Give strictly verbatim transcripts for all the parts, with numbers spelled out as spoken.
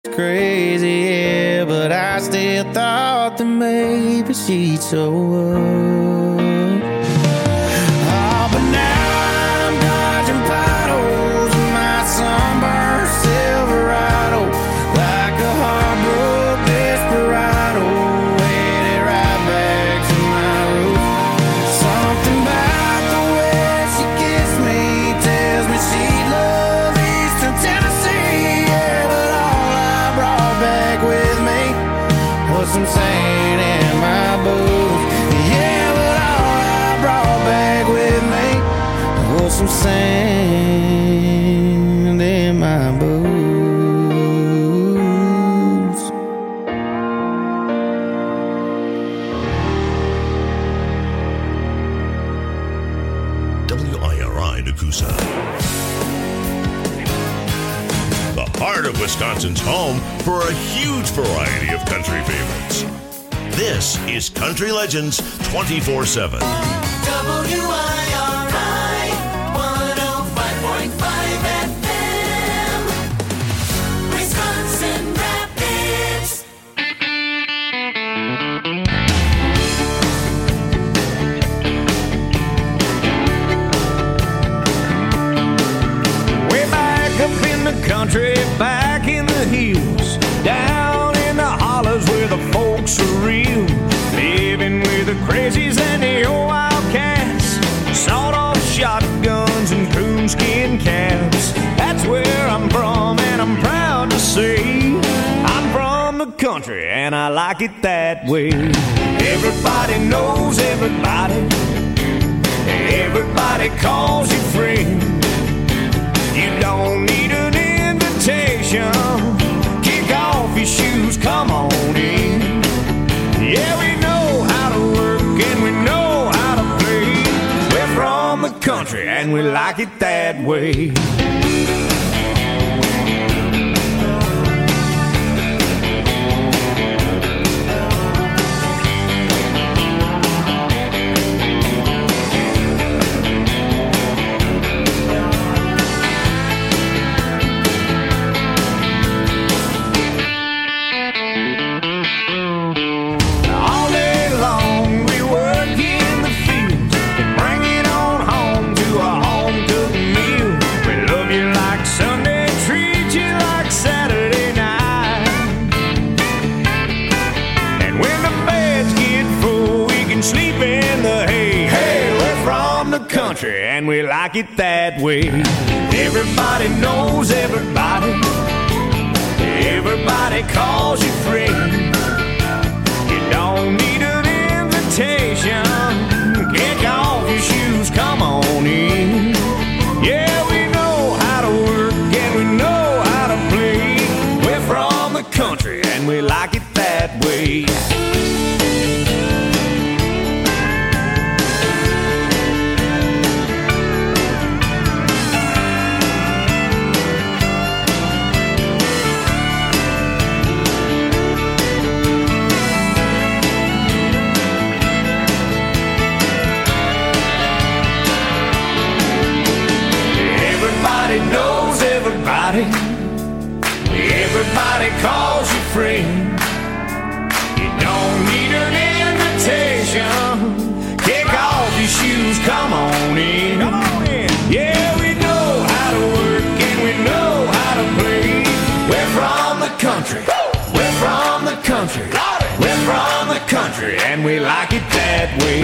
Crazy, yeah, but I still thought that maybe she'd show up. Oh, but now I'm dodging potholes in my sunburned Silverado, like a heartbroken desperado, headed right back to my roots. Something about the way she gets me tells me she loves Eastern Tennessee, yeah, but back with me was some sand in my boots. Yeah, but all I brought back with me was some sand in my boots. W I R I Nakusa. The heart of Wisconsin's home for a huge variety of country favorites. This is Country Legends twenty-four seven. W I R I one oh five point five F M, Wisconsin Rapids. Way back up in the country, back in the hills, down in the hollers where the folks are real, living with the crazies and the old wildcats, sawed-off shotguns and coonskin caps. That's where I'm from, and I'm proud to say I'm from the country, and I like it that way. Everybody knows everybody, everybody calls you friend. You don't need an invitation. Kick off your shoes, come on in. Yeah, we know how to work and we know how to play. We're from the country and we like it that way. And we like it that way. Everybody knows everybody, everybody calls you friend. You don't need an invitation. Kick off your shoes, come on in. Yeah, we know how to work and we know how to play. We're from the country and we like it that way. Knows everybody, everybody calls you friend. You don't need an invitation. Kick off your shoes, come on in. Come on in. Yeah, we know how to work and we know how to play. We're from the country, we're from the country, we're from the country, and we like it that way.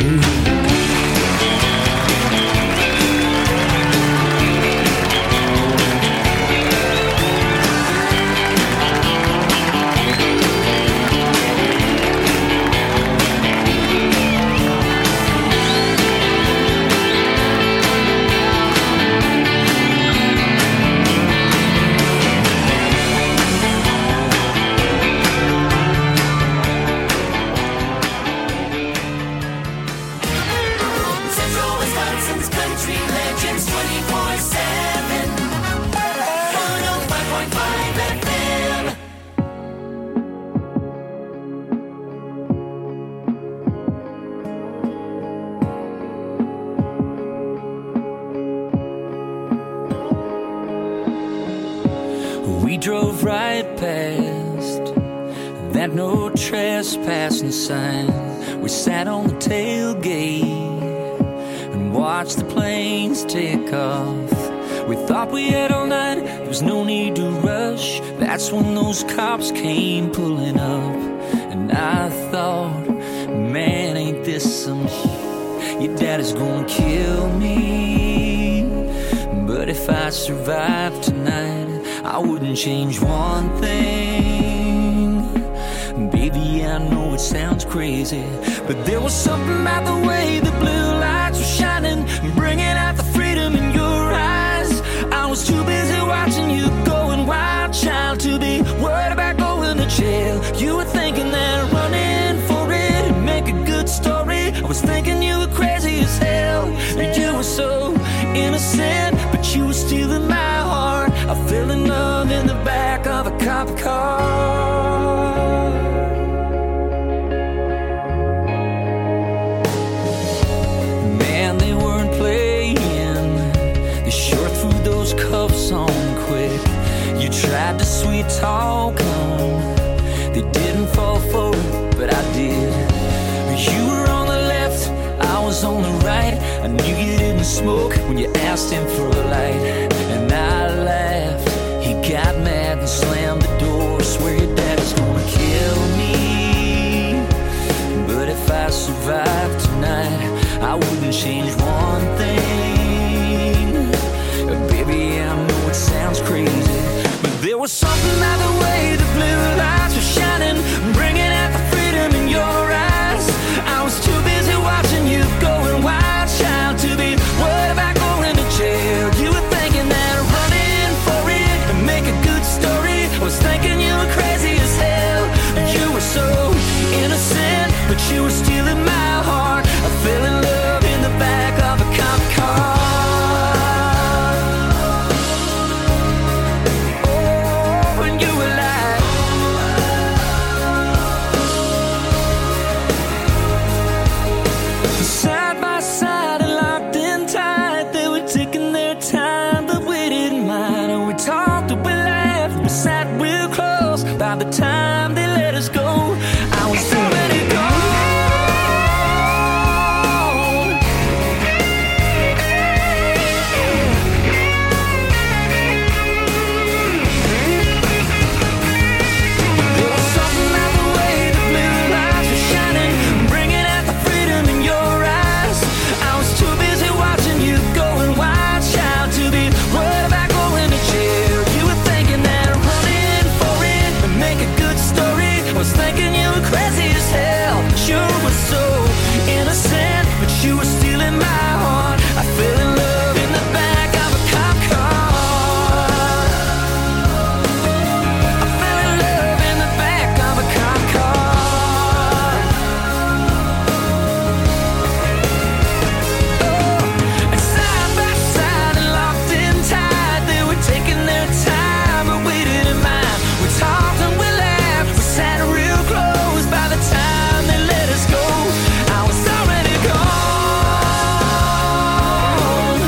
that no trespassing sign. We sat on the tailgate and watched the planes take off. We thought we had all night, there was no need to rush. That's when those cops came pulling up. And I thought, man, ain't this some shit? Your daddy's gonna kill me. But if I survive tonight, I wouldn't change one thing. Baby, I know it sounds crazy, but there was something about the way the blue lights were shining, bringing out the freedom in your eyes. I was too busy watching you going wild, child, to be worried about going to jail. You were thinking that running for it would make a good story. I was thinking you were crazy as hell. You were so innocent, but you were stealing my heart. I fell in love in the back of a cop car. Man, they weren't playing. They sure threw those cuffs on quick. You tried to sweet talk them. They didn't fall for it, but I did. You were on the left, I was on the right. I knew you didn't smoke when you asked him for a light. And I laughed. He got mad and slammed the door. Swear your dad's gonna kill me. But if I survive tonight, I wouldn't change one thing. Baby, I know it sounds crazy, but there was something about the way the blue lights were shining, bringing out the freedom in your eyes. I was too busy watching you going wild, child, to be worried about going to jail. You were thinking that running for it would make a good story. I was thinking you were crazy as hell. You were so innocent, but you were stealing my heart. I fell in love in the back of a cop car. By the time they let us go, I was already gone. There was something about the way the blue lights were shining, bringing out the freedom in your eyes. I was too busy watching you going wild, child, to be worried about going to jail. You were thinking that make a good story. I was thinking you were crazy as hell. You were so innocent, but you were stealing my heart. I fell in love in the back of a cop car. I fell in love in the back of a cop car. Oh, and side by side and locked in tight, they were taking their time and waited in mine. We talked and we laughed, we sat real close. By the time they let us go, I was already gone.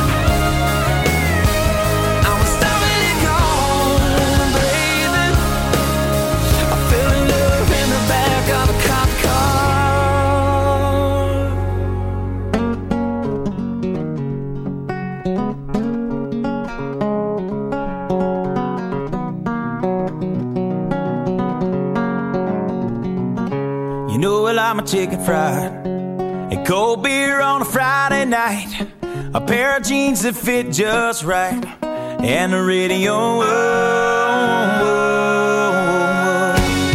I was already gone, baby. I fell in love in the back of a cop You know I like my chicken fried and cold beer on a Friday night, a pair of jeans that fit just right, and the radio. Whoa, whoa, whoa.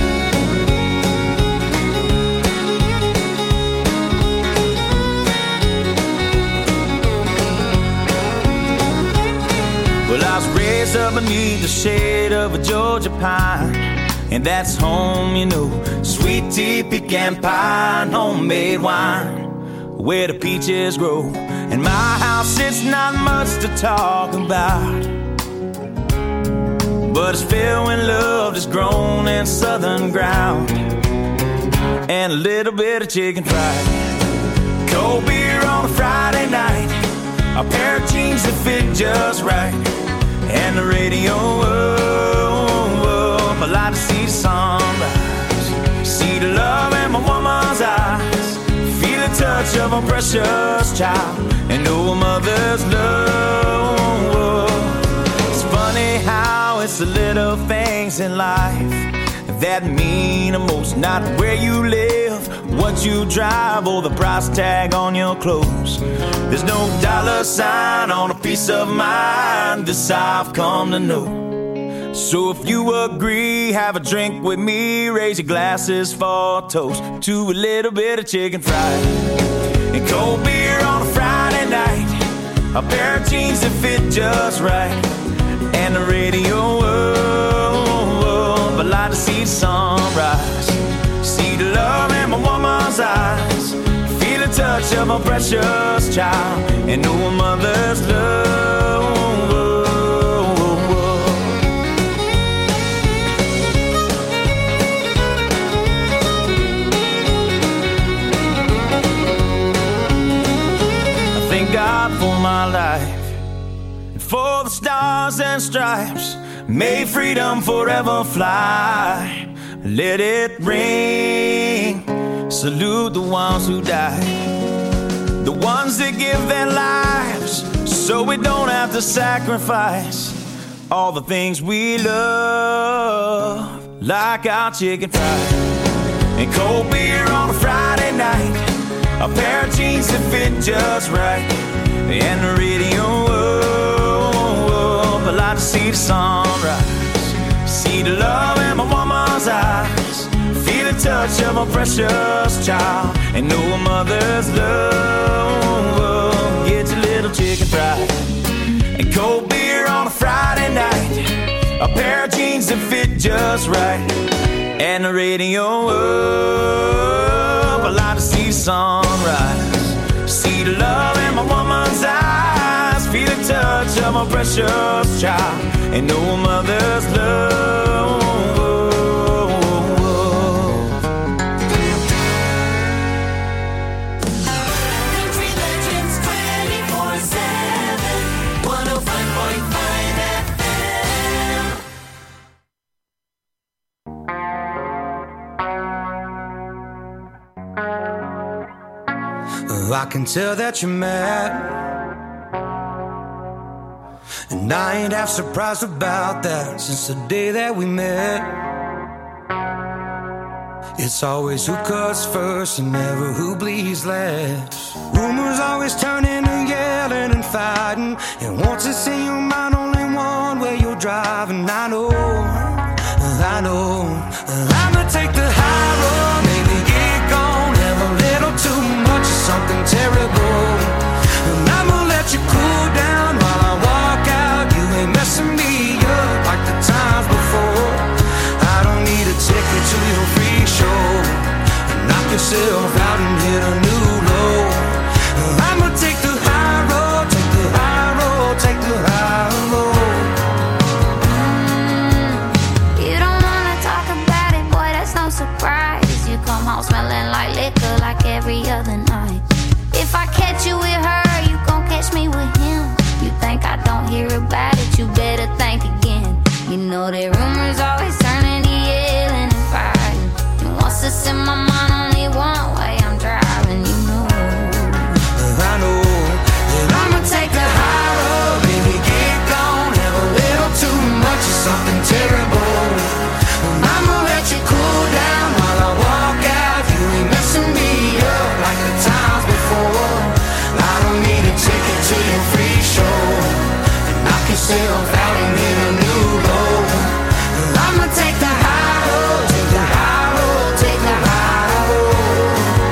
Well, I was raised up beneath the shade of a Georgia pine, and that's home, you know. Sweet tea, pecan pie, and homemade wine, where the peaches grow. In my house, it's not much to talk about, but it's filled when love is grown in southern ground, and a little bit of chicken fried, cold beer on a Friday night, a pair of jeans that fit just right, and the radio up. I like to see the sunrise See the love in my woman's eyes, feel the touch of a precious child, and know a mother's love. It's funny how it's the little things in life that mean the most. Not where you live, what you drive, or the price tag on your clothes. There's no dollar sign on a peace of mind, this I've come to know. So if you agree, have a drink with me, raise your glasses for a toast to a little bit of chicken fried and cold beer on a Friday night, a pair of jeans that fit just right, and the radio. Oh, I'd like to see the sunrise, see the love in my woman's eyes, feel the touch of a precious child, and know a mother's love. God for my life, and for the stars and stripes, may freedom forever fly. Let it ring, salute the ones who died, the ones that give their lives so we don't have to sacrifice all the things we love, like our chicken fried and cold beer on a Friday night, a pair of jeans that fit just right, and the radio. Oh, I like to see the sunrise, see the love in my woman's eyes, feel the touch of a precious child, and know a mother's love. Get your little chicken fried and cold beer on a Friday night, a pair of jeans that fit just right, and the radio. Oh, I like to see the sunrise, see the love in my woman's eyes, feel the touch of my precious child, and know a mother's love. Country Legends twenty-four seven, one oh five point five F M. I can tell that you're mad, and I ain't half surprised about that. Since the day that we met, it's always who cuts first and never who bleeds last. Rumors always turn into yelling and fighting, and once it's in your mind, only one way you're driving. I know, I know, I'ma take the high road, maybe get gone, have a little too much of something terrible, and I'ma let you cool down while I walk out. You ain't messing me up like the times before. I don't need a ticket to your free show, knock yourself out and hit a new low. I'ma take the high road, take the high road, take the high road. You don't wanna talk about it, boy, that's no surprise. You come home smelling like liquor like every other night. If I catch you with her, you gon' catch me with him. You think I don't hear about it, you better think again. You know that rumors always turn into yelling and fighting, and once it's in my mind, only one way I'm driving, you know. I know that I'ma take the high road, baby, get gone, have a little too much of something terrible. I'ma let you cool down while I walk out. You ain't messing me up like the times before. I don't need a ticket to your free show, knock yourself out and hit a new low. I'ma take the high road, take the high road, take the high road.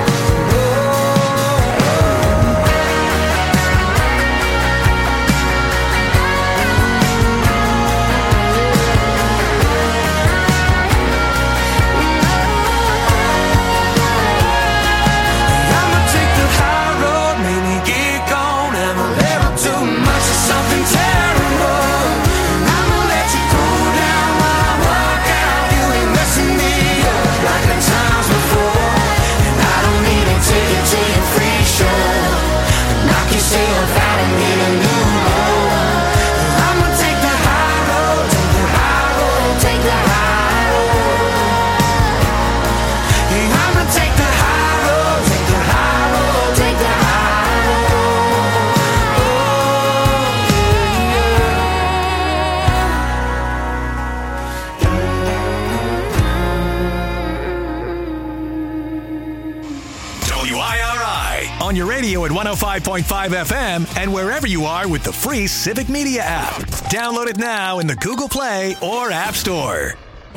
I'ma take the high road, maybe get gone, have a little too much of something terrible. on your radio at one oh five point five F M and wherever you are with the free Civic Media app. Download it now in the Google Play or App Store.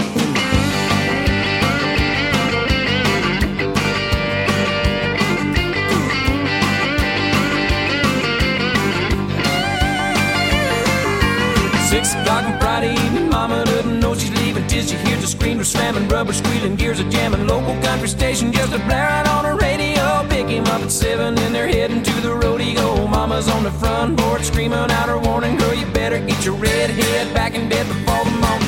Six o'clock on Friday evening, mama doesn't know she's leaving till she hears the screamers slamming, rubber squealing, gears are jamming, local country station just a blaring on her radio. Pick him up at seven and they're heading to the rodeo. Mama's on the front porch screaming out her warning, girl, you better get your red head back in bed before the morning.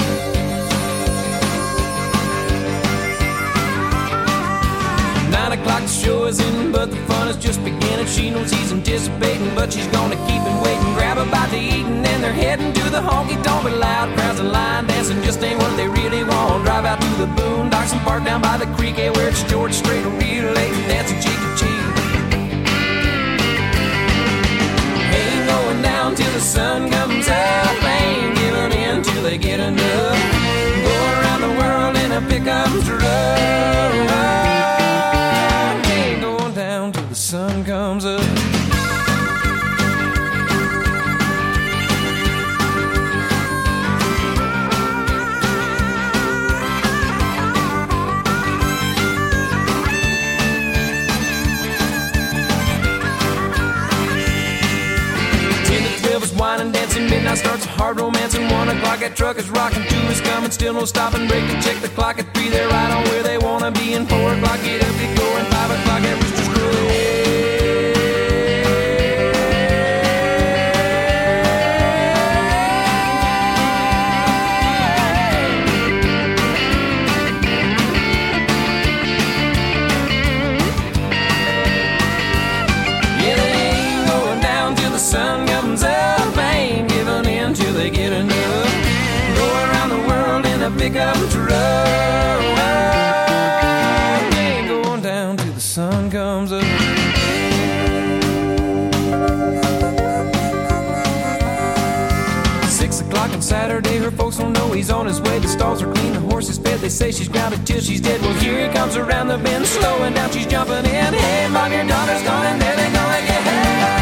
Nine o'clock the show is in, but the fun is just beginning. She knows he's anticipating, but she's gonna keep him waiting. Grab a bite to eat and then they're heading to the honky tonk. But loud crowds and line dancing just ain't what they really want. Drive out to the boondocks and park down by the creek, eh, where it's George Strait, real late and dancing cheek to cheek. Ain't going down till the sun comes up, ain't giving in till they get enough. Go around the world in a pickup truck. The sun comes up. ten to twelve is wine and dancing, midnight starts a hard romance, and one o'clock that truck is rocking, two is coming, still no stopping, break to check the clock at three, they're right on where they wanna be, and four o'clock get up, get going, five o'clock that rooster's crowing. Sun comes up, ain't giving in till they get enough. Go around the world in a pickup truck. Ain't going down till the sun comes up. Six o'clock on Saturday, her folks don't know he's on his way. The stalls are clean, the horse is fed. They say she's grounded till she's dead. Well, here he comes around the bend, slowing down, she's jumping in. Hey, mom, your daughter's gone, and there they go again.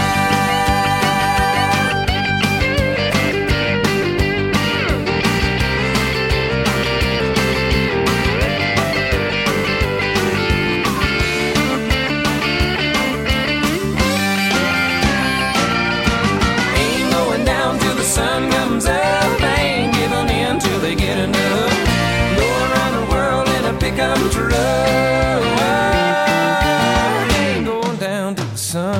Sun comes up, ain't giving in till they get enough. Go around the world in a pickup truck. Ain't going down till the sun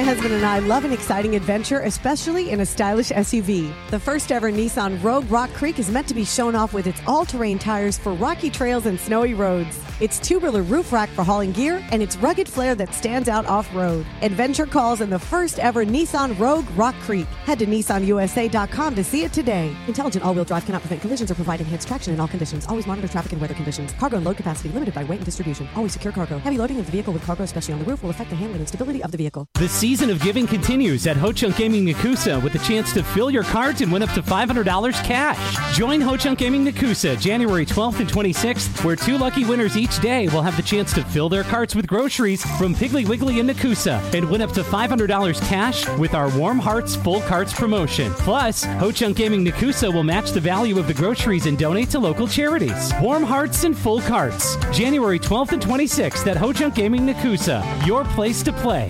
husband and I love an exciting adventure, especially in a stylish S U V. The first ever Nissan Rogue Rock Creek is meant to be shown off with its all-terrain tires for rocky trails and snowy roads, its two-wheeler roof rack for hauling gear, and its rugged flair that stands out off-road. Adventure calls in the first ever Nissan Rogue Rock Creek. Head to Nissan U S A dot com to see it today. Intelligent all-wheel drive cannot prevent collisions or provide enhanced traction in all conditions. Always monitor traffic and weather conditions. Cargo and load capacity limited by weight and distribution. Always secure cargo. Heavy loading of the vehicle with cargo, especially on the roof, will affect the handling and stability of the vehicle. The season of giving continues at Ho-Chunk Gaming Nakusa with a chance to fill your cards and win up to five hundred dollars cash. Join Ho-Chunk Gaming Nakusa January twelfth and twenty-sixth, where two lucky winners each day will have the chance to fill their carts with groceries from Piggly Wiggly and Nakusa and win up to five hundred dollars cash with our Warm Hearts Full Carts promotion. Plus, Ho-Chunk Gaming Nakusa will match the value of the groceries and donate to local charities. Warm Hearts and Full Carts, January twelfth and twenty-sixth at Ho-Chunk Gaming Nakusa, your place to play.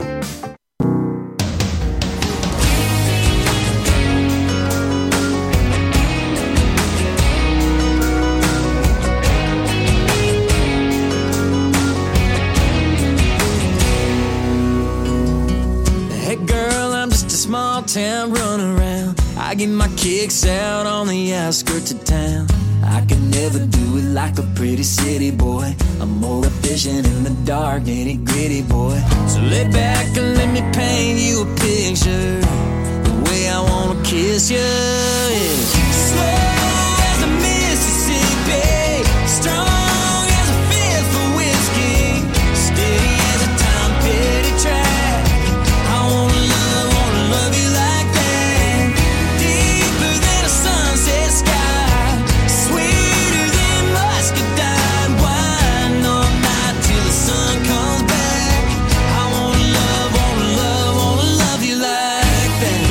Small town run around, I get my kicks out on the outskirts of town. I can never do it like a pretty city boy. I'm more efficient in the dark, nitty gritty boy. So lay back and let me paint you a picture, the way I wanna kiss you. Yeah. Slow as a Mississippi, strong as a fifth of whiskey, steady as a Tom Petty track. I wanna love, wanna love you like that, deeper than a sunset sky, sweeter than muscadine wine, all night till the sun comes back. I wanna love, wanna love, wanna love you like that.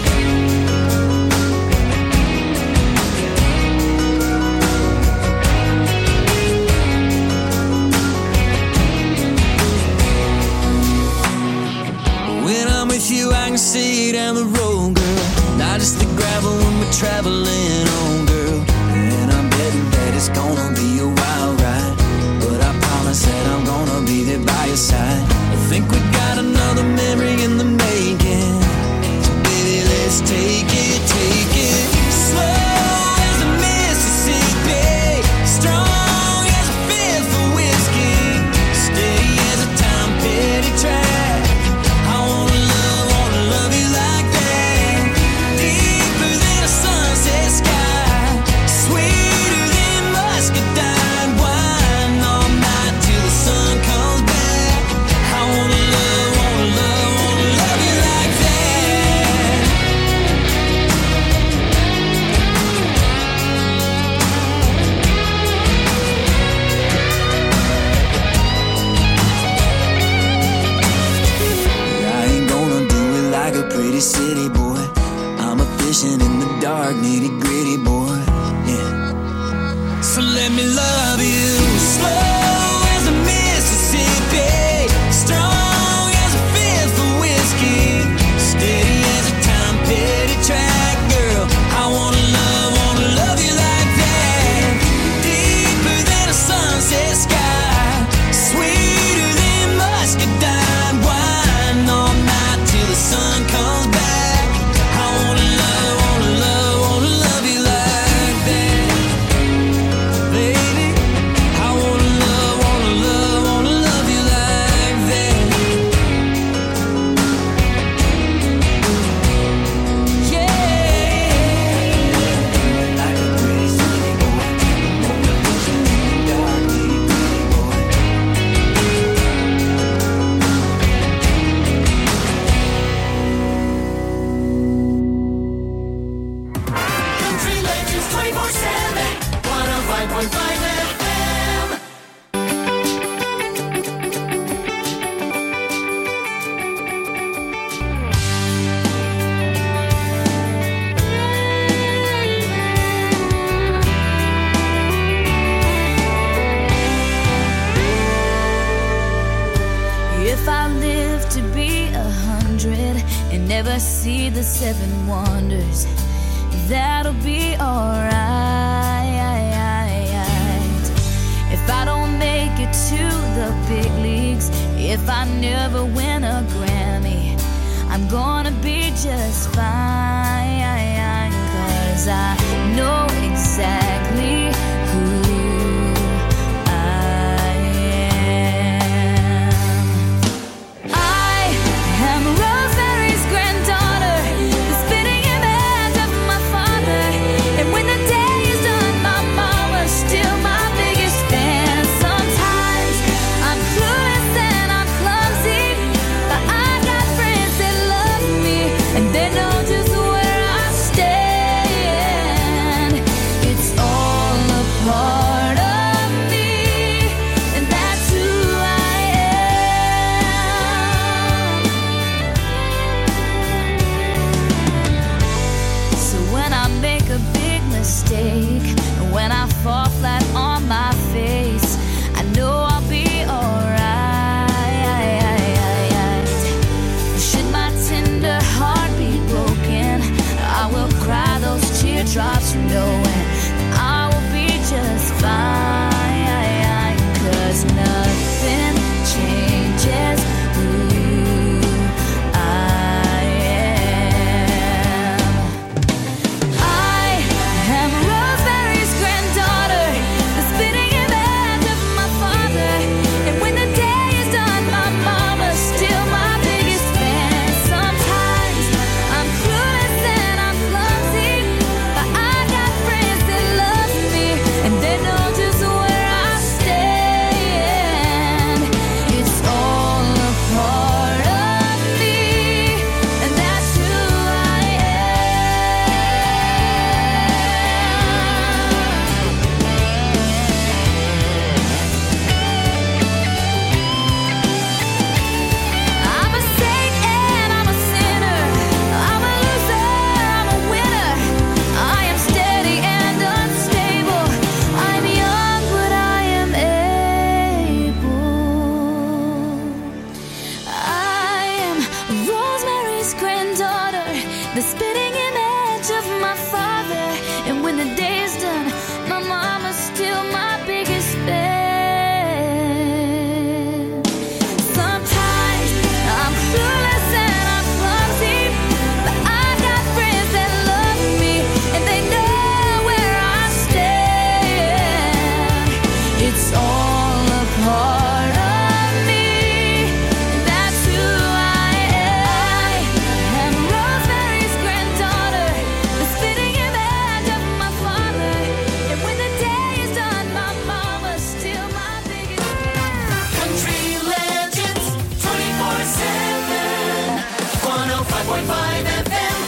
When I'm with you, I can see down the road, girl. Not just the gravel when we're traveling on, girl. And I'm betting that it's gonna be a wild ride, but I promise that I'm gonna be there by your side. I think we got another memory in the making, so baby, let's take it, take it. Slow as a Mississippi, strong as a fifth of whiskey, steady as a Tom Petty track. I wanna love, wanna love you like that, deeper than a sunset sky, sweeter than muscadine wine, all night till the sun comes back. I wanna love, wanna love, wanna love you like that. I ain't gonna do it like a pretty city boy. I'm a fishing in the dark, nitty gritty boy. Yeah. So let me love you, slow as a Mississippi, strong as a fifth of whiskey, steady as a Tom Petty track, girl. I wanna love, wanna love you like that, deeper than a sunset sky, sweeter than muscadine wine, all night till the sun comes back. I wanna love, wanna love, wanna love you like that, baby. I wanna love, wanna love, wanna love you like that. Yeah. Like a pretty city boy, more efficient in the dark, nitty gritty boy. Country Legends twenty-four seven, one oh five point five F M. If I live to be a hundred and never see the seven wonders, that'll be alright. If I don't make it to the big leagues, if I never win a Grammy, just fine, 'cause I know exactly who I am. I am Rosemary's granddaughter, the spitting image of my father. And when the day is done, my mama's still my biggest fan. Sometimes I'm clueless and I'm clumsy, but I got friends that love me, and they know just where I stand. It's all a part of me, and that's who I am. So when I make a big mistake, and when I fall flat on my face, I know I'll be alright. Should my tender heart be broken, I will cry those teardrops knowing I will be just fine, 'cause nothing changes who I am. I am Rosemary's granddaughter, the spitting image of my father. And when the day is done, my mama's still my biggest fan. Sometimes I'm clueless and I'm clumsy, but I got friends that love me, and they know just where I stand. It's all a part of me, and that's who I I'm a saint and I'm a sinner. I'm a loser, I'm a winner. I am steady and unstable. I'm young, but I am able. I am Rosemary's granddaughter, the spitting image of my father. And when the day is done, my mama's still my biggest fan. Sometimes I'm clueless and I'm clumsy, but I got friends that love me, and they know where I stand. It's all a part of me, and that's who I am. I'm Rosemary's granddaughter, the spitting image of my father. And when the day is done, my mama's still my biggest fan. Country Legends twenty-four seven, one oh five point five F M.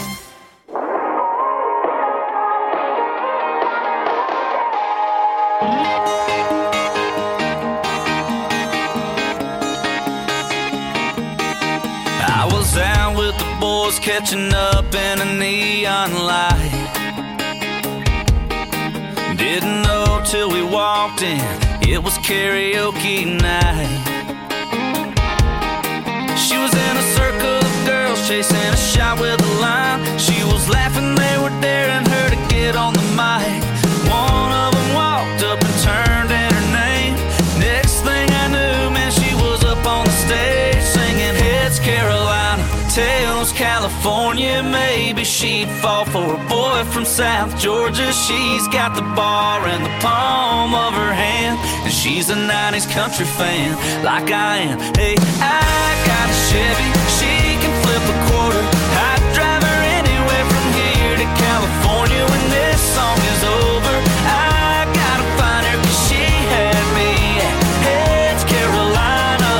I was out with the boys catching up in a neon light. Didn't know till we walked in, it was karaoke night. She was in a circle of girls chasing a shot with a line. She was laughing, they were daring her to get on the mic. One of them walked up and turned in her name. Next thing I knew, man, she was up on the stage singing Heads Carolina, Tails California. Maybe she'd fall for a boy from South Georgia. She's got the bar in the palm of her hand, and she's a nineties country fan like I am. Hey, I got a Chevy, she can flip a quarter. I'd drive her anywhere from here to California. When this song is over, I gotta find her, 'cause she had me at Heads Carolina.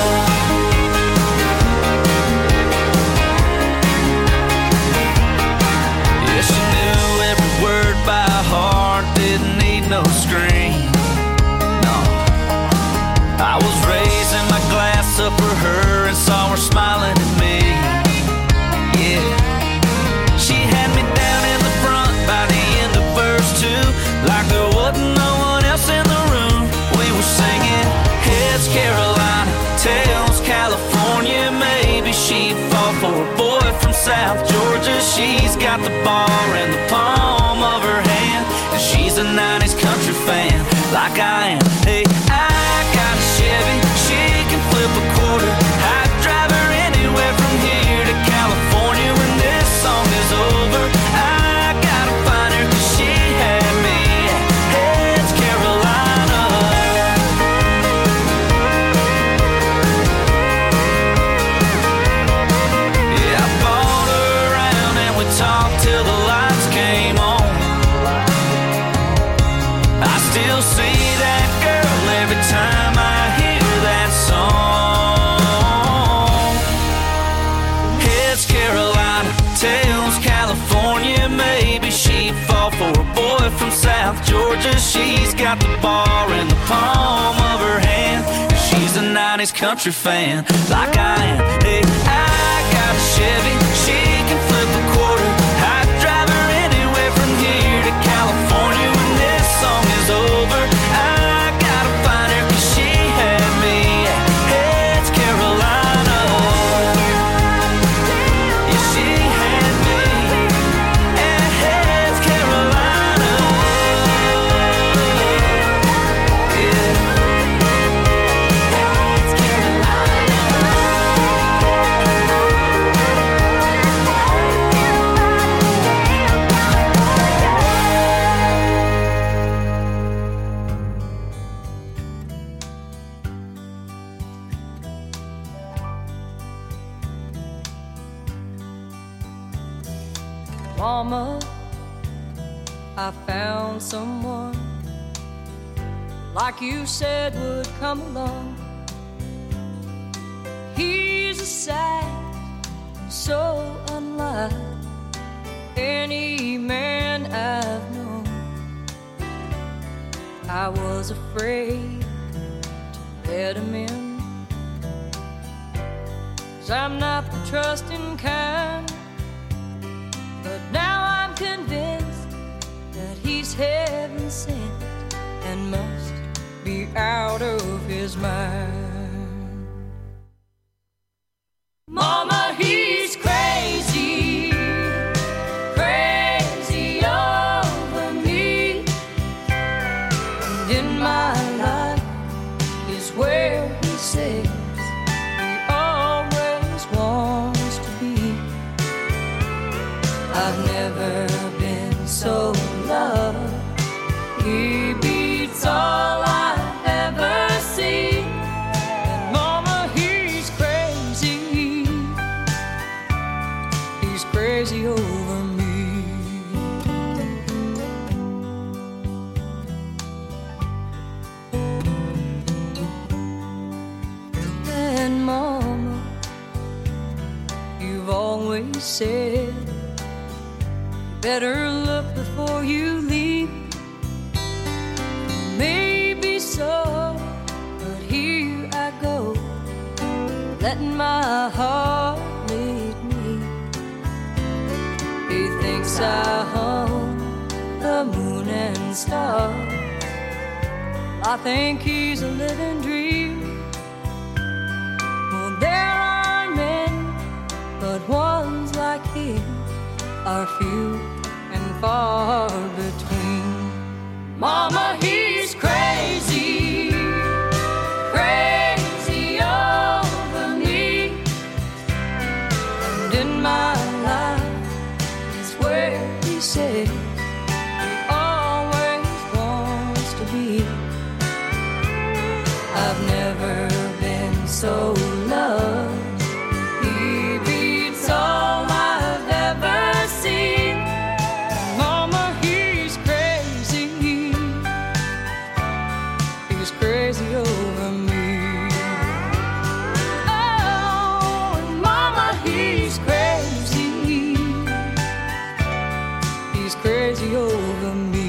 Yeah, she knew every word by heart, didn't need no screen. No, I was raising my glass up for her and saw her smiling at me. Yeah, she had me down in the front by the end of verse two, like there wasn't no one else in the room. We were singing Heads Carolina, Tails California. Maybe she'd fall for a boy from South Georgia. She's got the bar in the palm of her hand, and she's a nineties country fan like I am. Hey, I got a Chevy, she can flip a quarter. I'd drive her anywhere from here to California. When from South Georgia. She's got the bar in the palm of her hand. She's a nineties country fan, like I am. Hey, I got a Chevy, she can flip a quarter. I'd drive her anywhere from here to California. When this song is over, I gotta find her, 'cause she had me at Carolina. Yeah, she had me at Carolina. Yeah. Mama, I found someone like you said would come along. He's a sight so unlike any man I've known. I was afraid to let him in, 'cause I'm not the trusting kind. But now I'm convinced that he's heaven sent and must be out of his mind. Mama, he's crazy, crazy over me. And in my life is where he says he always wants to be. I've never been so loved. He beats all I've ever seen. And Mama, he's crazy. He's crazy over me. And Mama, you've always said better look before you leave. Maybe so, but here I go, letting my heart lead me. He thinks I own the moon and stars. I think he's a living dream. Well, there are many, but ones like him are few and far between. Mama, he's crazy, crazy over me. And in my life is where he said he always wants to be. I've never been so loved. He beats all I've ever seen. Mama, he's crazy. He's crazy over me. Oh, and Mama, he's crazy. He's crazy over me.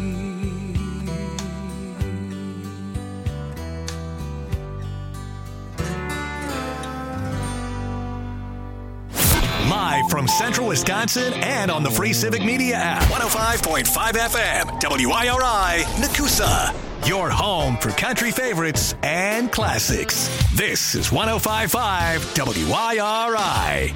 Live from Central Wisconsin and on the free Civic Media app. one oh five point five F M, W I R I, Nakusa. Your home for country favorites and classics. This is one oh five point five W I R I.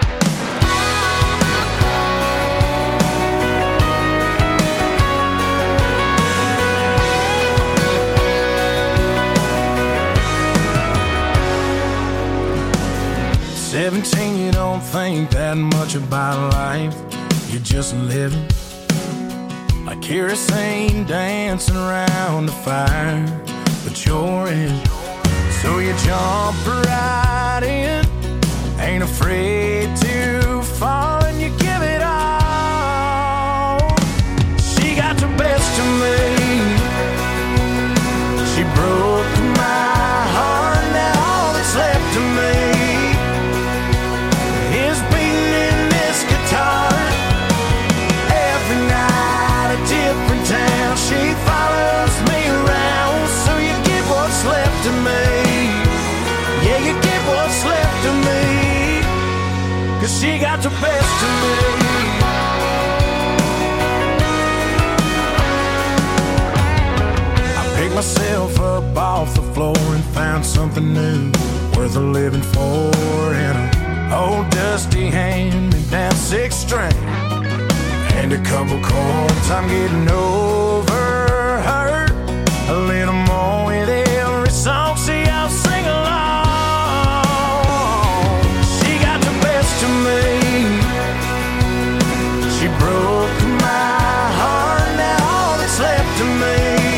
Seventeen, you don't think that much about life. You're just living like kerosene dancing around the fire. But you're in, so you jump right in. Ain't afraid to fall and you give it all. She got the best of me. She broke my heart, now all that's left of me is beating in this guitar every night a different best of me. I picked myself up off the floor and found something new worth living for in a old dusty hand-me-down six string and a couple chords. I'm getting over her a little more with every song. See, I'll sing along. She got the best of me. She broke my heart. Now all that's left of me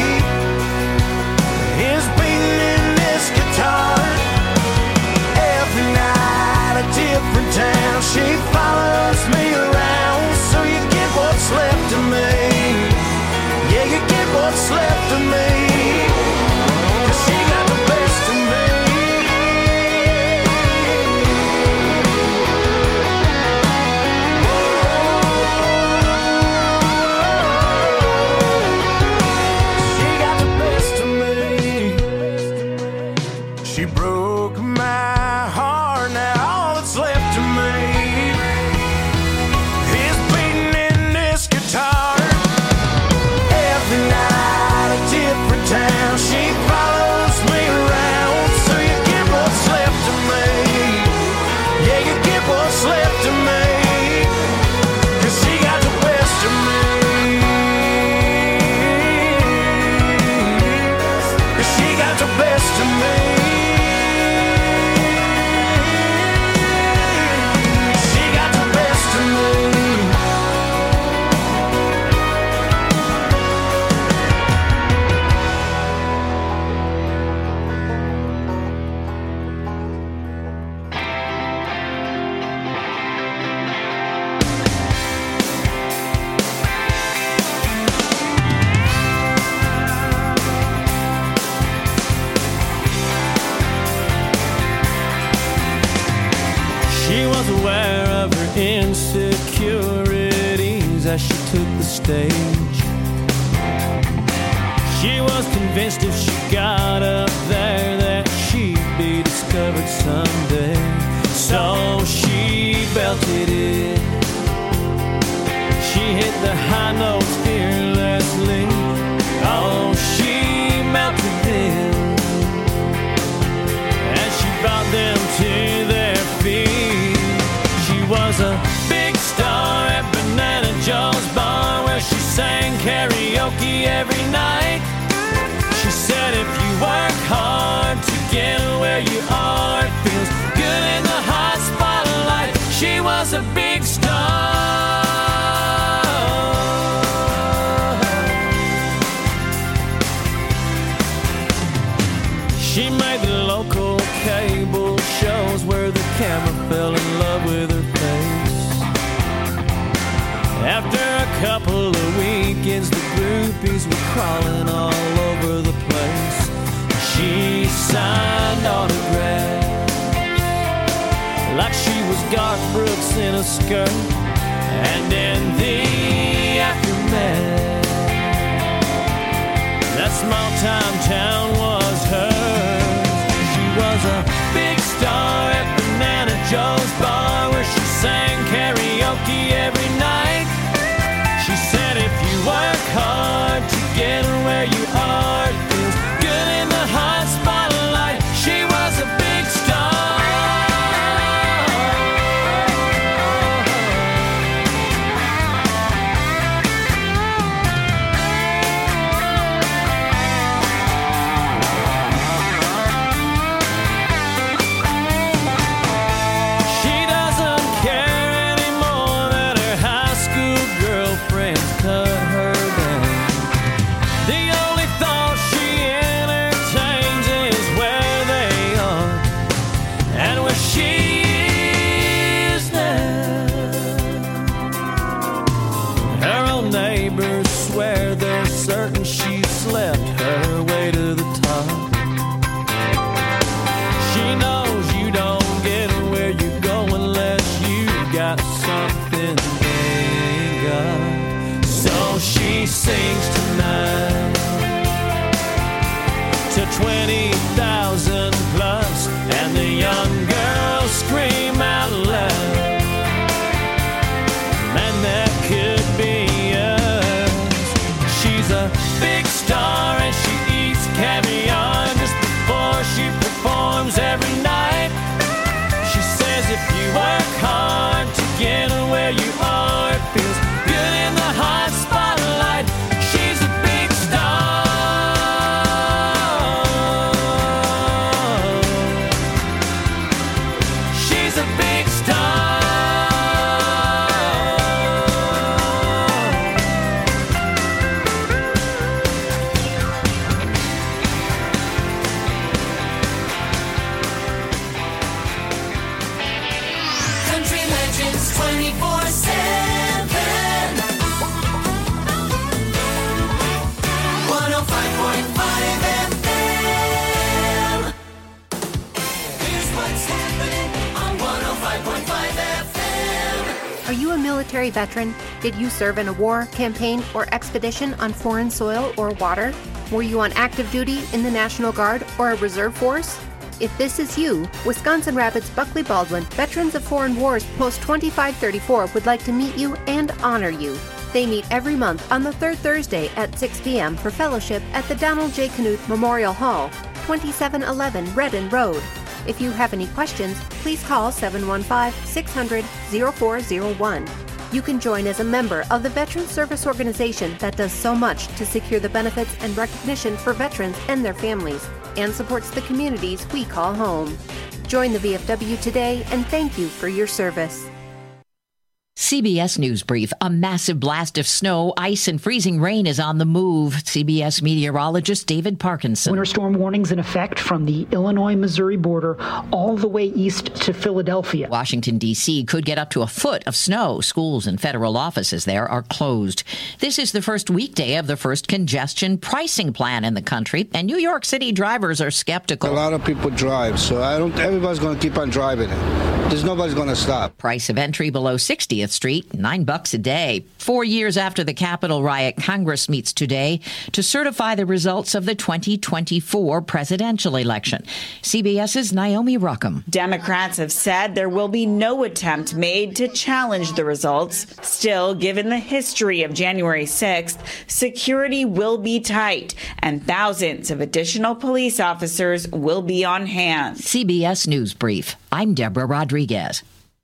is beating in this guitar. Every night a different town. She follows me around. So you get what's left of me. Yeah, you get what's left of me. 'Cause she got the best of me. She got the best of me. She broke my heart. Now all that's left of me is beating in this guitar. Every night a different town. She follows me around. So you get what's left of me. Yeah, you get what's left of me. 'Cause she got the best of me. 'Cause she got the best of me. She got the best of me. She was aware of her insecurities as she took the stage. She was convinced if she got up there that she'd be discovered someday. So she belted it. She hit the high notes fearlessly. Oh, she melted them as she brought them to their feet. She was a big star at Banana Joe's bar where she sang karaoke every night. She said if you work hard to get where you are, it feels good in the hot spotlight. She was a big star. She made the local cable shows where the camera fell in love with her face. After a couple of weekends, the groupies were crawling all over the place. She signed autographs like she was Garth Brooks in a skirt. And in the aftermath, that small time town was hers. She was a big star at Banana Joe's bar where she sang karaoke every night. She said if you work hard to get where you are, it feels good in the hot spotlight. She was a big star. She doesn't care anymore that her high school girlfriends cut her down. The only thought she entertains is where they are and where she is now. Her own neighbors swear they're certain she slept her way to the top. She knows you don't get where you go unless you got something they ain't got. So she sings tonight to twenty thousand plus, and the young girls scream out loud. big star and she eats caviar just before she performs every night. She says if you work hard to get where you are, it feels good in the hot spotlight. She's a big star. She's a big star. Country Legends twenty-four seven. one oh five point five F M. Here's what's happening on one oh five point five F M. Are you a military veteran? Did you serve in a war, campaign, or expedition on foreign soil or water? Were you on active duty in the National Guard or a reserve force? If this is you, Wisconsin Rapids Buckley Baldwin Veterans of Foreign Wars Post twenty-five thirty-four would like to meet you and honor you. They meet every month on the third Thursday at six p.m. for fellowship at the Donald J. Knuth Memorial Hall, twenty-seven eleven Redden Road. If you have any questions, please call seven one five, six hundred, oh four oh one. You can join as a member of the Veterans Service Organization that does so much to secure the benefits and recognition for veterans and their families, and supports the communities we call home. Join the V F W today, and thank you for your service. C B S News Brief. A massive blast of snow, ice, and freezing rain is on the move. C B S meteorologist David Parkinson. Winter storm warnings in effect from the Illinois-Missouri border all the way east to Philadelphia. Washington, D C could get up to a foot of snow. Schools and federal offices there are closed. This is the first weekday of the first congestion pricing plan in the country, and New York City drivers are skeptical. A lot of people drive, so I don't. Everybody's going to keep on driving it. There's nobody's going to stop. Price of entry below sixtieth Street, nine bucks a day. Four years after the Capitol riot, Congress meets today to certify the results of the twenty twenty-four presidential election. CBS's Naomi Ruckham. Democrats have said there will be no attempt made to challenge the results. Still, given the history of January sixth, security will be tight and thousands of additional police officers will be on hand. C B S News Brief. I'm Deborah Rodriguez.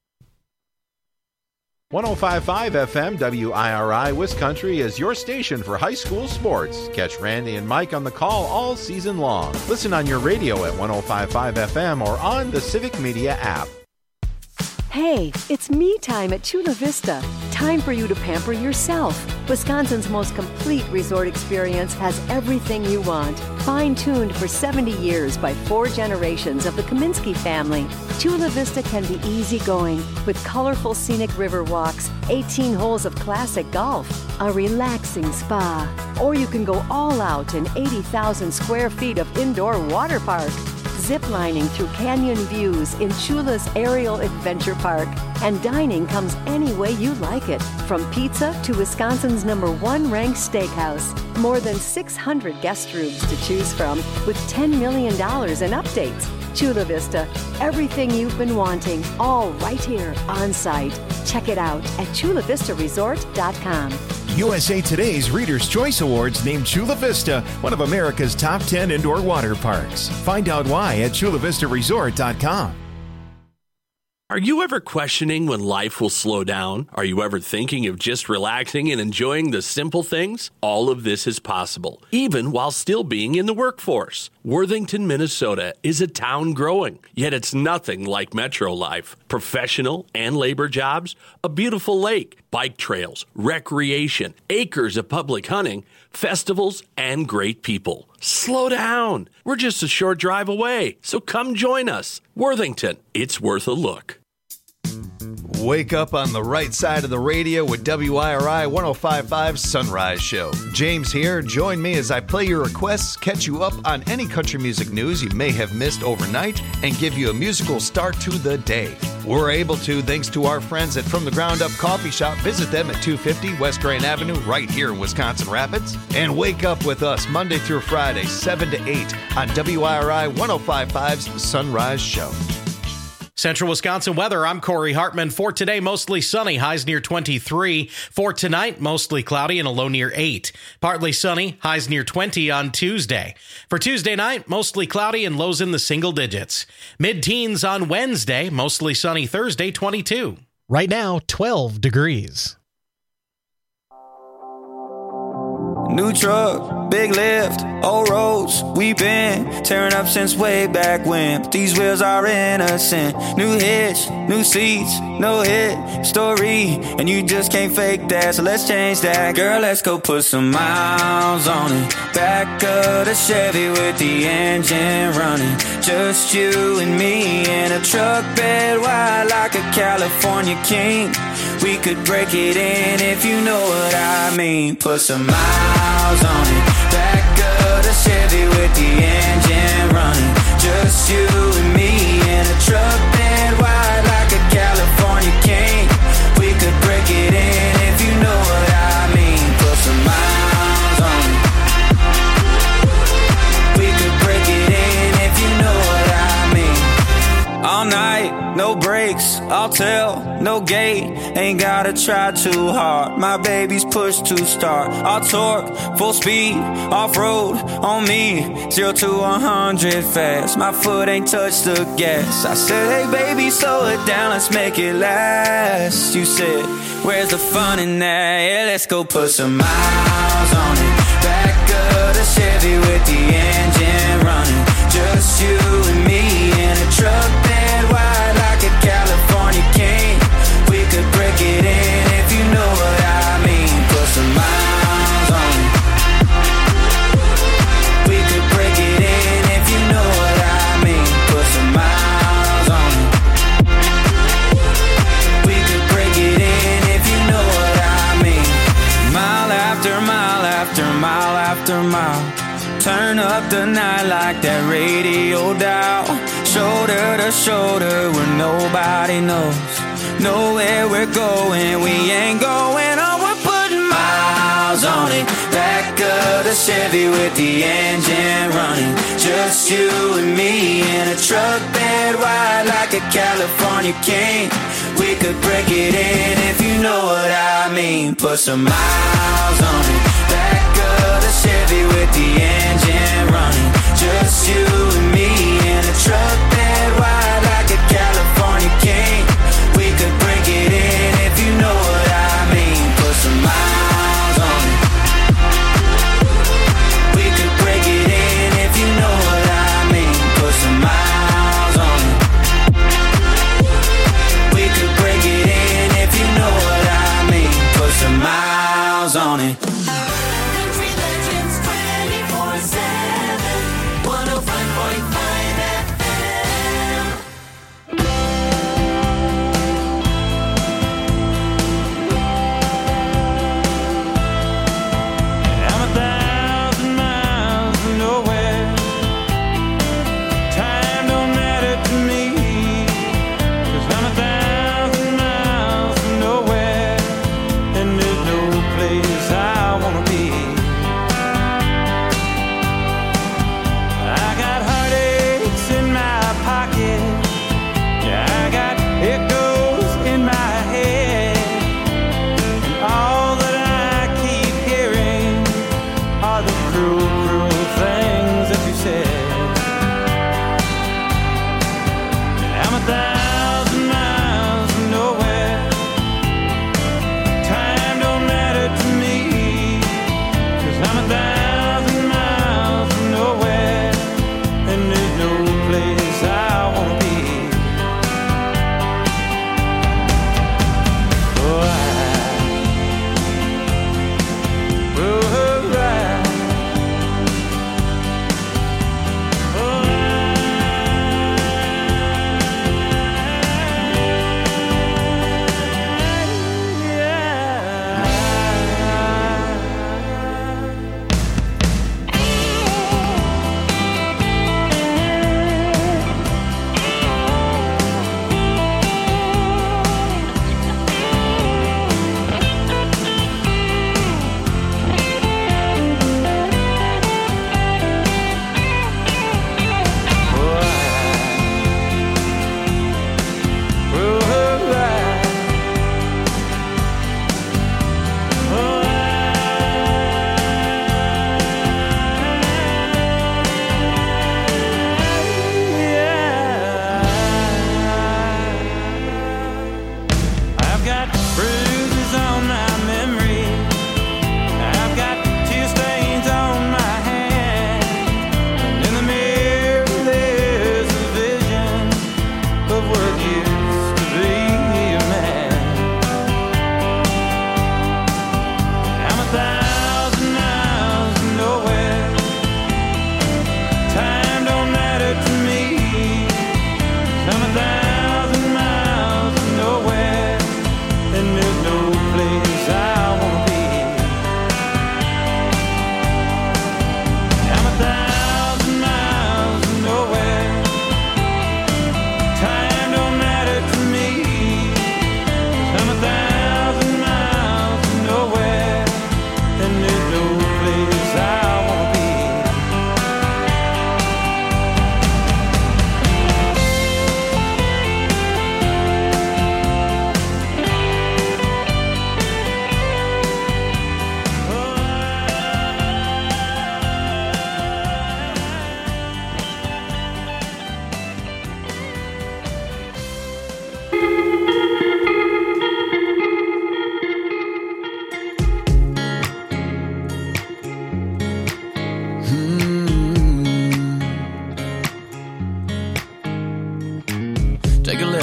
one oh five point five F M W I R I Wisconsin is your station for high school sports. Catch Randy and Mike on the call all season long. Listen on your radio at one oh five point five F M or on the Civic Media app. Hey, it's me time at Chula Vista. Time for you to pamper yourself. Wisconsin's most complete resort experience has everything you want. Fine-tuned for seventy years by four generations of the Kaminsky family, Chula Vista can be easygoing with colorful scenic river walks, eighteen holes of classic golf, a relaxing spa, or you can go all out in eighty thousand square feet of indoor water park. Ziplining through canyon views in Chula's Aerial Adventure Park. And dining comes any way you like it, from pizza to Wisconsin's number one ranked steakhouse. More than six hundred guest rooms to choose from with ten million dollars in updates. Chula Vista, everything you've been wanting, all right here on site. Check it out at chula vista resort dot com. U S A Today's Reader's Choice Awards named Chula Vista one of America's top ten indoor water parks. Find out why at chula vista resort dot com. Are you ever questioning when life will slow down? Are you ever thinking of just relaxing and enjoying the simple things? All of this is possible, even while still being in the workforce. Worthington, Minnesota is a town growing, yet it's nothing like metro life. Professional and labor jobs, a beautiful lake, bike trails, recreation, acres of public hunting, festivals, and great people. Slow down. We're just a short drive away, so come join us. Worthington, it's worth a look. Wake up on the right side of the radio with W I R I one oh five point five Sunrise Show. James here. Join me as I play your requests, catch you up on any country music news you may have missed overnight, and give you a musical start to the day. We're able to thanks to our friends at From the Ground Up Coffee Shop. Visit them at two fifty West Grand Avenue right here in Wisconsin Rapids. And wake up with us Monday through Friday, seven to eight on W I R I one oh five point five's Sunrise Show. Central Wisconsin weather, I'm Corey Hartman. For today, mostly sunny, highs near twenty-three. For tonight, mostly cloudy and a low near eight. Partly sunny, highs near twenty on Tuesday. For Tuesday night, mostly cloudy and lows in the single digits. Mid-teens on Wednesday, mostly sunny Thursday, twenty-two. Right now, twelve degrees. New truck, big lift, old roads, we been tearing up since way back when. But these wheels are innocent. New hitch, new seats, no hit story, and you just can't fake that. So let's change that, girl. Let's go put some miles on it. Back of the Chevy with the engine running. Just you and me in a truck bed wide like a California king. We could break it in if you know what I mean. Put some miles on it. Back of the Chevy with the engine running. Just you and me in a truck bed wide like a California king. We could break it in if you know what I mean. Put some miles on it. We could break it in if you know what I mean. All night, no brakes, I'll tell, no gate. Ain't gotta try too hard. My baby's push to start. I'll torque, full speed, off-road on me. Zero to one hundred fast. My foot ain't touched the gas. I said, hey baby, slow it down, let's make it last. You said, where's the fun in that? Yeah, let's go put some miles on it. Back of the Chevy with the engine running. Just you and me in a truck bed wide like a California king. We could break it in if you know what I mean. Put some miles on it. We could break it in if you know what I mean. Put some miles on it. We could break it in if you know what I mean. Mile after mile after mile after mile. Turn up the night like that radio dial. Shoulder to shoulder where nobody knows. Know where we're going, we ain't going on. We're putting miles on it. Back of the Chevy with the engine running. Just you and me in a truck bed wide like a California king. We could break it in if you know what I mean. Put some miles on it. Back of the Chevy with the engine running. Just you and me in a truck bed wide like a California king. We could break it in if you know what I mean. Put some miles on it. We could break it in if you know what I mean. Put some miles on it. We could break it in if you know what I mean. Put some miles on it.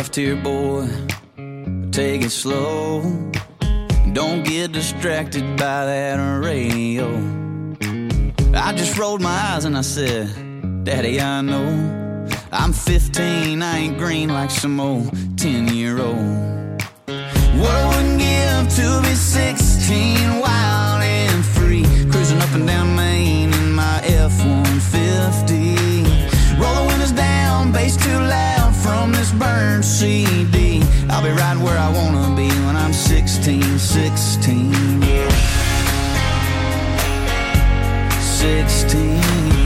left here, boy. Take it slow. Don't get distracted by that radio. I just rolled my eyes and I said, Daddy, I know I'm fifteen, I ain't green like some old ten-year-old. What I wouldn't give to be sixteen, wild and free, cruising up and down Main in my F one fifty. Roll the windows down, bass too loud from this burned C D. I'll be right where I wanna be when I'm sixteen, sixteen, yeah. sixteen.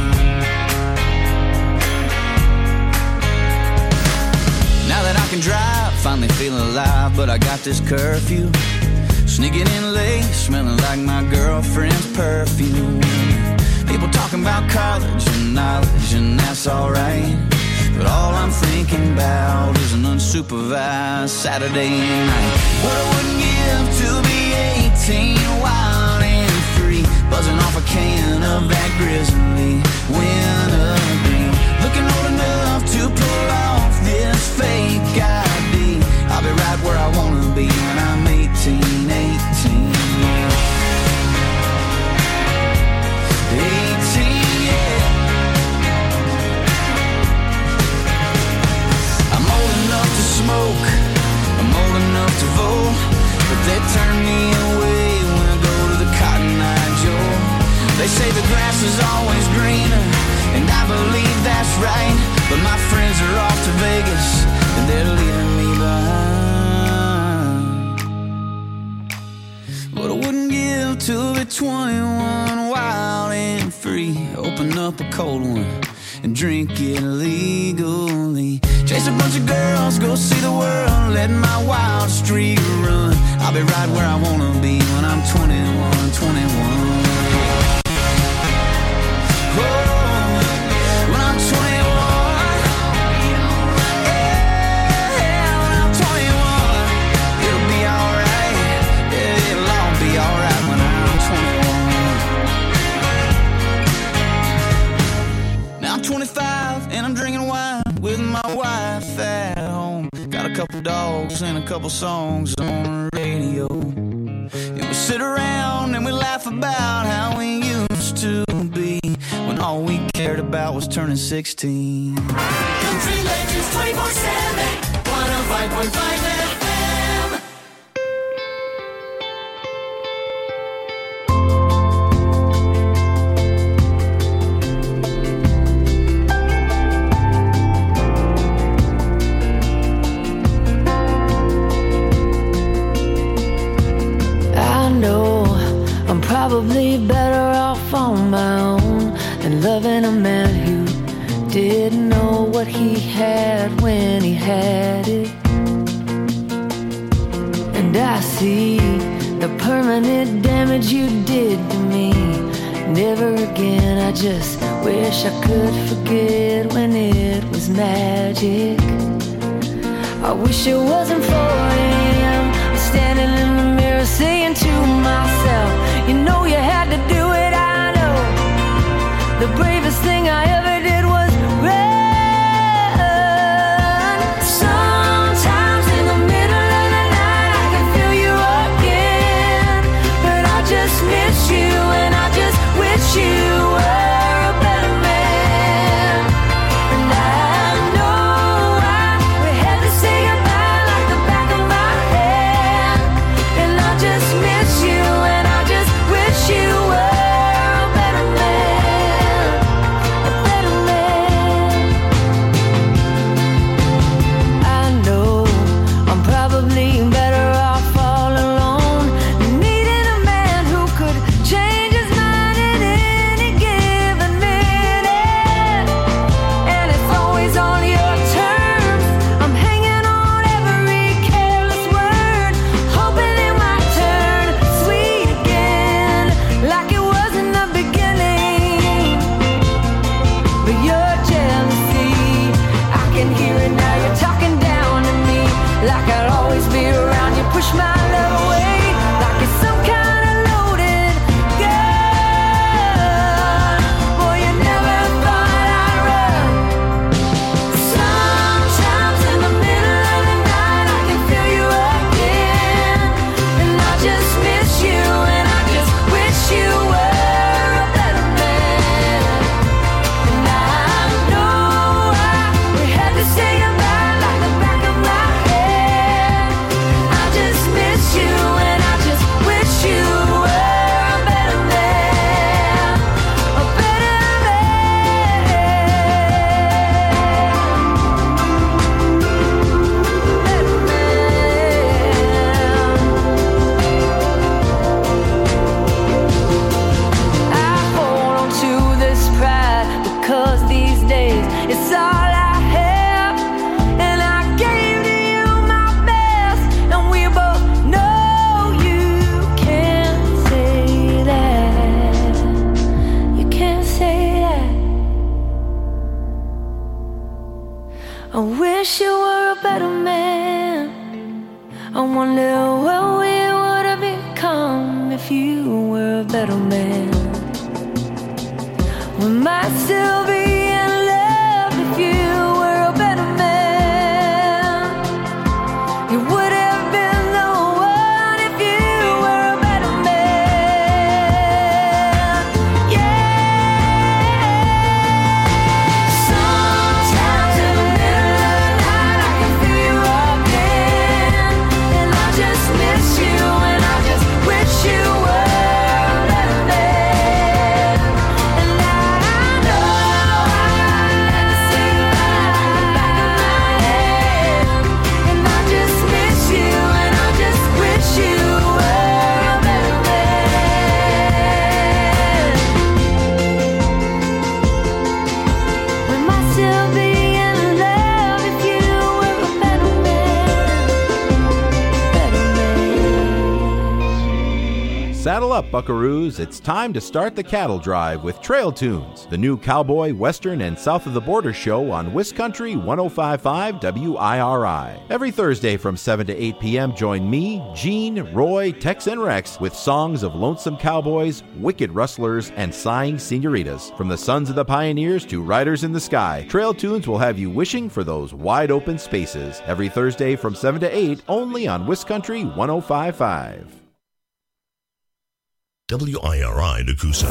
Now that I can drive, finally feel alive, but I got this curfew. Sneaking in late, smelling like my girlfriend's perfume. People talking about college and knowledge, and that's alright. But all I'm thinking about is an unsupervised Saturday night. What I wouldn't give to be eighteen, wild and free, buzzing off a can of that Grizzly wintergreen. Looking old enough to pull off this fake I D. I'll be right where I wanna be when I'm eighteen, eighteen, yeah. eighteen, yeah. I'm old enough to smoke, I'm old enough to vote, but they turn me away when I go to the Cotton Eye Joe. They say the grass is always greener, and I believe that's right, but my friends are off to Vegas, and they're leaving me behind. But I wouldn't give to be twenty-one, wild and free, open up a cold one and drink it legally. Chase a bunch of girls, go see the world, let my wild streak run. I'll be right where I wanna be when I'm twenty-one, twenty-one. Oh, when I'm twenty-one, yeah, when I'm twenty-one, it'll be alright, yeah, it'll all be alright when I'm twenty-one. Now I'm twenty-five and I'm drinking wine with my wife at home. Got a couple dogs and a couple songs on the radio. And we sit around and we laugh about how we used to be, when all we cared about was turning sixteen. Country Legends twenty-four seven, one oh five point five F M. I know I'm probably better off on my own than loving a man who didn't know what he had when he had it. And I see the permanent damage you did to me. Never again, I just wish I could forget when it was magic. I wish it wasn't four a.m. I'm standing in the mirror saying to myself, you know you had to do it, I know. The bravest thing I ever did was run. Sometimes in the middle of the night I can feel you again, but I just miss you and I just wish you were a better man. And I know I we had to say goodbye like the back of my hand, and I just miss you and I just wish you were a better man, a better 'cause these days it's all I have, and I gave to you my best, and we both know you can't say that. You can't say that. I wish you were a better man. I wonder what we would have become if you were a better man. We might still be in love if you were a better man. You would have been the one if you were a better man. Yeah. Sometimes in the middle of the night I can feel you again, and I just miss you, and I just wish you were a better man. And I know I gotta say goodbye in the back of my head, and I just miss you, and I just wish you were a better man. We might still be in love if you were a better man. Better man. Saddle up, buckaroos. It's time to start the cattle drive with Trail Tunes, the new cowboy, western, and south of the border show on Wiscountry one oh five point five W I R I. Every Thursday from seven to eight p.m., join me, Gene, Roy, Tex, and Rex with songs of lonesome cowboys, wicked rustlers, and sighing senoritas. From the sons of the pioneers to riders in the sky, Trail Tunes will have you wishing for those wide open spaces. Every Thursday from seven to eight, only on Wiscountry one oh five point five. W I R I Nakusa.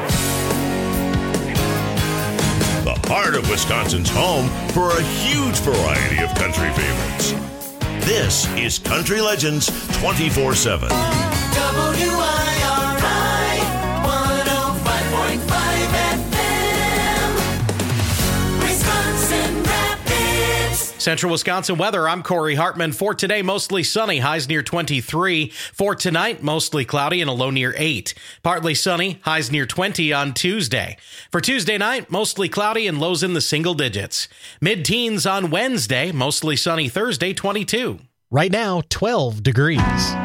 The heart of Wisconsin's home for a huge variety of country favorites. This is Country Legends twenty-four seven. W I R I one oh five point five F M, Wisconsin Rapids. Central Wisconsin weather, I'm Corey Hartman. For today, mostly sunny, highs near twenty-three. For tonight, mostly cloudy and a low near eight. Partly sunny, highs near twenty on Tuesday. For Tuesday night, mostly cloudy and lows in the single digits. Mid-teens on Wednesday, mostly sunny Thursday, twenty-two. Right now, twelve degrees.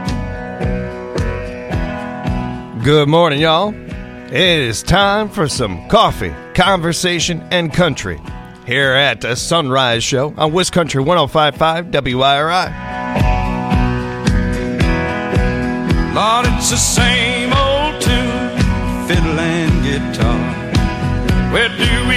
Good morning, y'all. It is time for some coffee, conversation, and country here at the Sunrise Show on Wiscountry one oh five point five W I R I. Lord, it's the same old tune, fiddle and guitar. Where do we